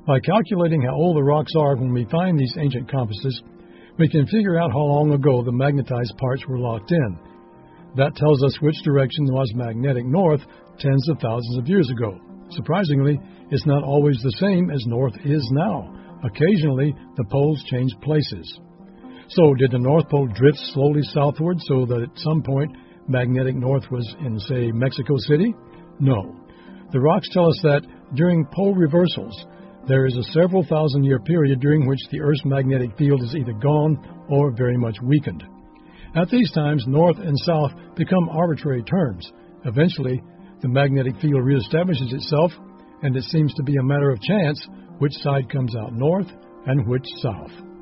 By calculating how old the rocks are when we find these ancient compasses, we can figure out how long ago the magnetized parts were locked in. That tells us which direction was magnetic north tens of thousands of years ago. Surprisingly, it's not always the same as north is now. Occasionally, the poles change places. So, did the North Pole drift slowly southward so that at some point magnetic north was in, say, Mexico City? No. The rocks tell us that during pole reversals, there is a several thousand-year period during which the Earth's magnetic field is either gone or very much weakened. At these times, north and south become arbitrary terms. Eventually, the magnetic field reestablishes itself, and it seems to be a matter of chance which side comes out north and which south.